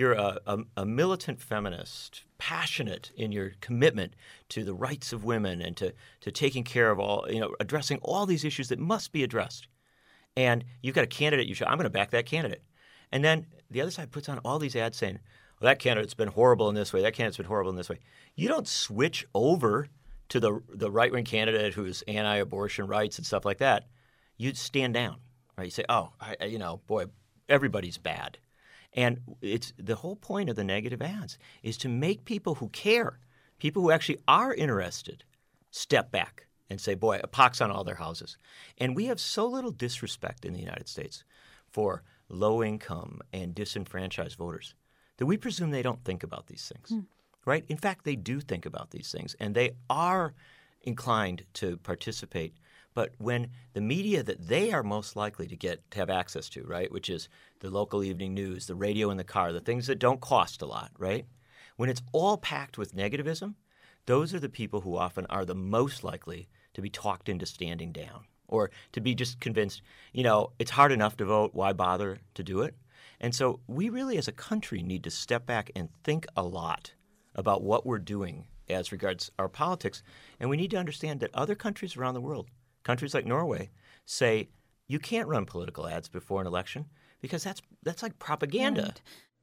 a militant feminist, passionate in your commitment to the rights of women and to taking care of all, addressing all these issues that must be addressed. And you've got a candidate. I'm going to back that candidate. And then the other side puts on all these ads saying, well, that candidate's been horrible in this way. That candidate's been horrible in this way. You don't switch over to the right-wing candidate who's anti-abortion rights and stuff like that. You stand down. Right? You say, oh, boy, everybody's bad. And it's the whole point of the negative ads is to make people who care, people who actually are interested, step back and say, boy, a pox on all their houses. And we have so little disrespect in the United States for low-income and disenfranchised voters that we presume they don't think about these things. Right? In fact, they do think about these things, and they are inclined to participate. But when the media that they are most likely to have access to, right, which is the local evening news, the radio in the car, the things that don't cost a lot, right, when it's all packed with negativism, those are the people who often are the most likely to be talked into standing down or to be just convinced, it's hard enough to vote, why bother to do it? And so we really as a country need to step back and think a lot about what we're doing as regards our politics. And we need to understand that other countries around the world, countries like Norway, say you can't run political ads before an election because that's like propaganda. Right.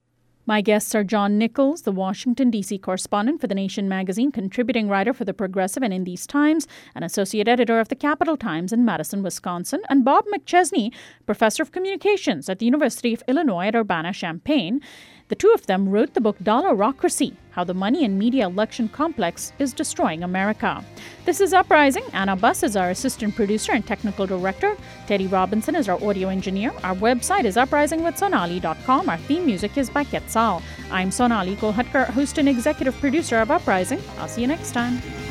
My guests are John Nichols, the Washington, D.C. correspondent for The Nation magazine, contributing writer for The Progressive and In These Times, and associate editor of The Capital Times in Madison, Wisconsin, and Bob McChesney, professor of communications at the University of Illinois at Urbana-Champaign. The two of them wrote the book Dollarocracy, How the Money and Media Election Complex is Destroying America. This is Uprising. Anna Buss is our assistant producer and technical director. Teddy Robinson is our audio engineer. Our website is uprisingwithsonali.com. Our theme music is by Quetzal. I'm Sonali Kolhatkar, host and executive producer of Uprising. I'll see you next time.